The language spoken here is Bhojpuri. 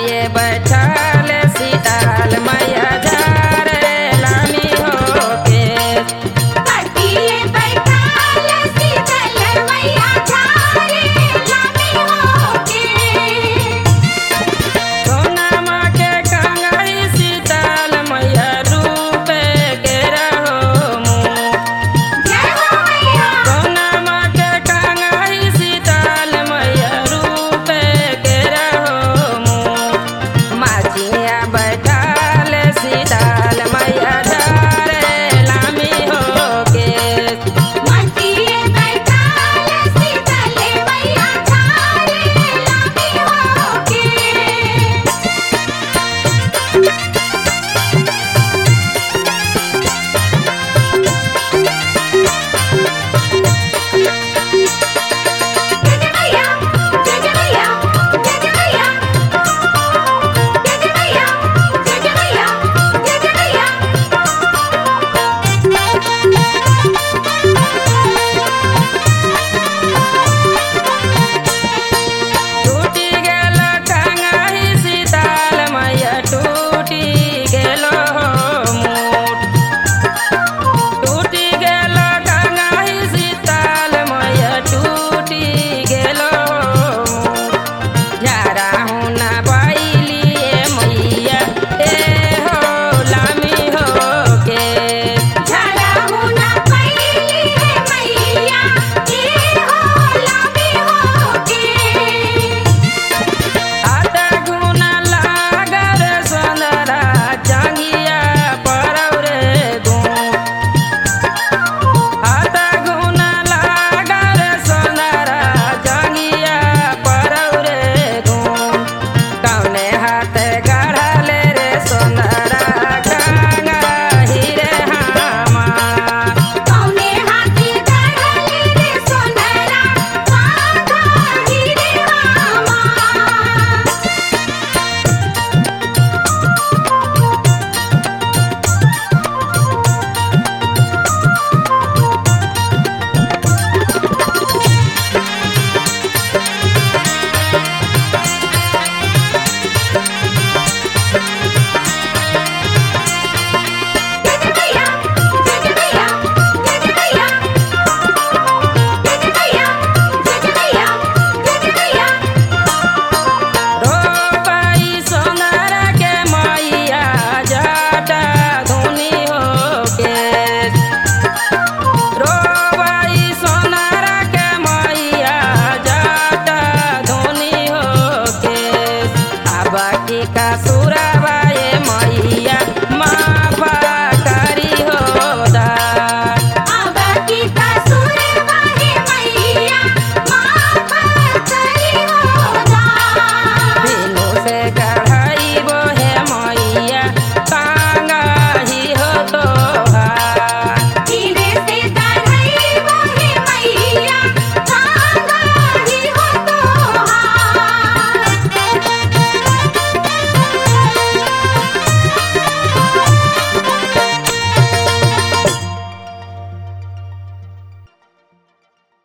घटिए बैठल सीताल मैया जा रे लामी होके। घटिए बैठल सीताल मैया जा रे लामी होके। सोनमा के कंगरी सीताल मैया रूपे के रहो मुँह। जय हो मैया। सोनमा के कंगरी सीताल मैया रूपे के रहो मुँह। माझिया बैठल सीताल मैया जा रे लामी होके। घटिए बैठल सीताल मैया जा रे लामी होके। जय मैया जय मैया जय मैया जय मैया जय मैया जय मैया। टूटी गेल कंगरी सीताल मैया टूटी गेलो मुठ। टूटी गेल कंगरी सीताल मैया टूटी गेलो मुठ। झारा हूँ ना बैली मैया ए हो लामी होके। झाला हुना पैली मैया ए हो लामी होके। आटा गुना लागर सोनरा जांगिया परौ रे दूं। आटा गुना लागर सोनरा जांगिया परौ रे दूं। कौने हाथ गढ़ल रे सोनरा गंगा हीरे हामा। कौने हाथी गढ़ले रे सोनरा मांगा हीरे हामा। जय मैया जय मैया जय मैया जय मैया जय मैया जय मैया। रोपाई सोनरा के मैया जाटा धुनी होके। रोपाई सोनरा के मैया जाटा धुनी होके। अब की का सुरा